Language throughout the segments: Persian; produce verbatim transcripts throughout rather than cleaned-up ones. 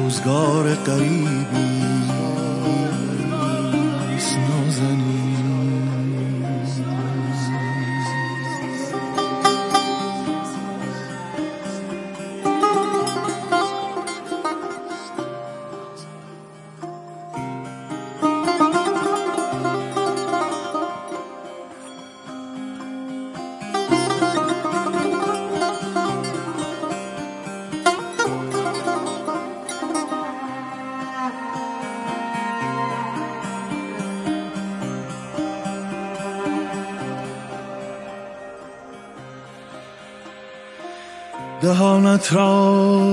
روزگار غریبی است نازنین. دهانت را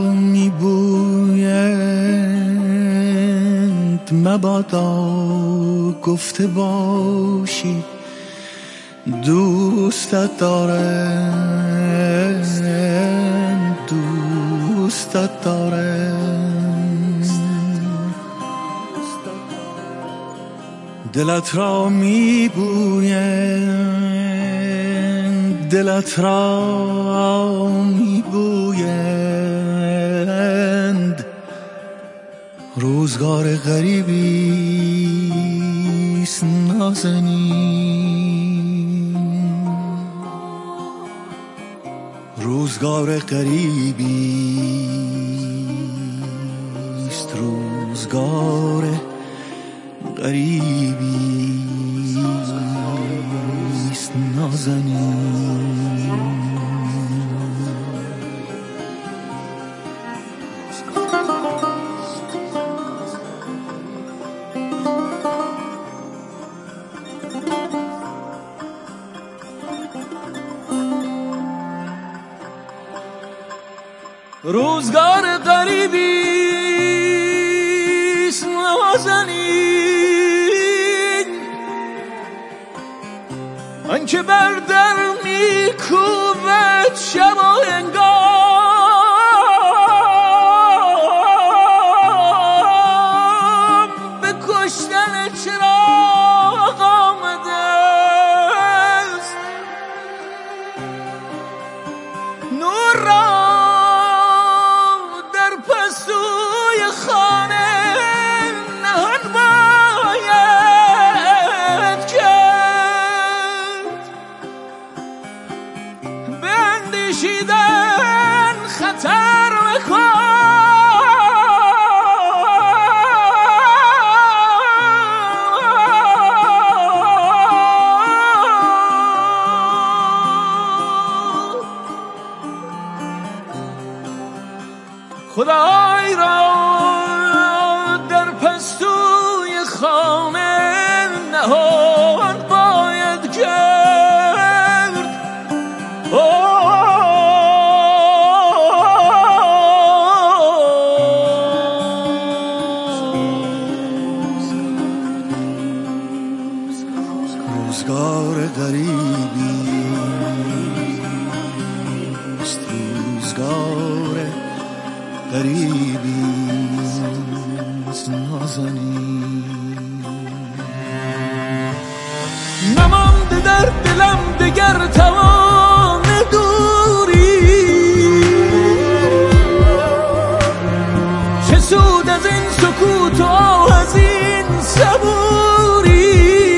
میبویند مبادا گفته باشی دوستت دارند، دوستت دارند. دلت را میبویند، دلت را میبویند روزگار غریبی است نازنین. روزگار غریبی است، روزگار غریبی است نازنین. روزگار غریبی است نازنین، آنکه بر در میکوبد شب و هنگام به کشتن چراغ آمده است. نور را شیدن خطر خدای را در پستوی خانه نهان باید کرد. روزگار غریبی است، روزگار غریبی است نازنین. نمانده در دلم دگر توان دوری، چه سود از این سکوت و آه از این صبوری.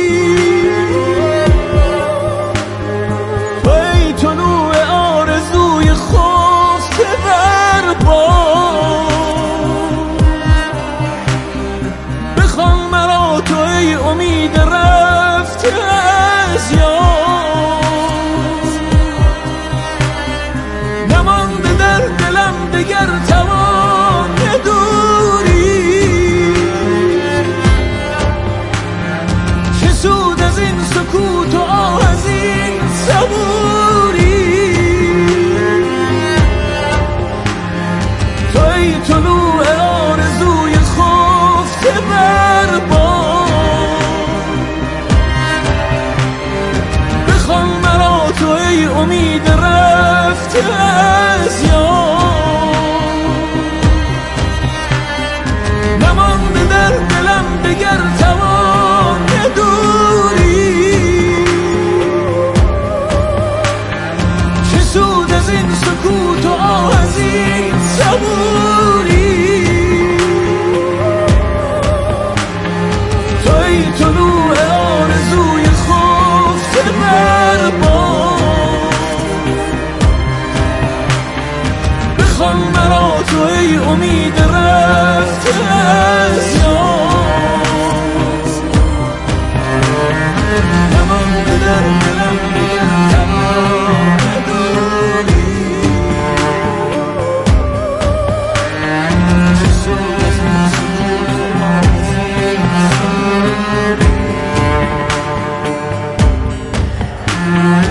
ای طلوع آرزوی خفته بر بام، بخوان مرا تو ای امید رفته از یاد. نمانده در دلم دگر توان دوری، چه سود از این سکوت و آه از این صبوری. تو ای طلوع آرزوی خفته بر بام، بخوان مرا تو ای امید رفته از یاد. نمانده در دلم دگر توان دوری، چه سود از این سکوت و آه از این صبوری. نازنین